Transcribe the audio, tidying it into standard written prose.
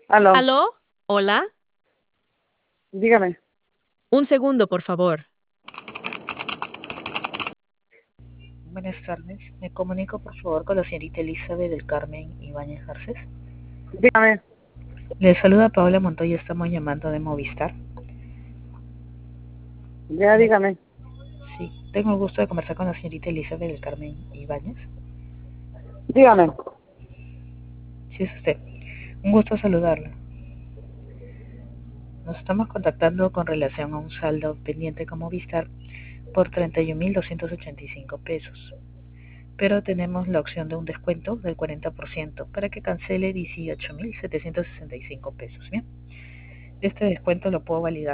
Aló, ¿Aló? Hola. dígame. Un segundo, por favor. Buenas tardes. Me comunico por favor con la señorita Elizabeth del Carmen Ibáñez Garcés. Dígame. Le saluda Paula Montoya, estamos llamando de Movistar. Ya, dígame. Sí, tengo el gusto de conversar con la señorita Elizabeth del Carmen Ibáñez. Dígame. Sí, es usted. Un gusto saludarla. Nos estamos contactando con relación a un saldo pendiente con Movistar por 31.285 pesos. Pero tenemos la opción de un descuento del 40% para que cancele 18.765 pesos. Bien, este descuento lo puedo validar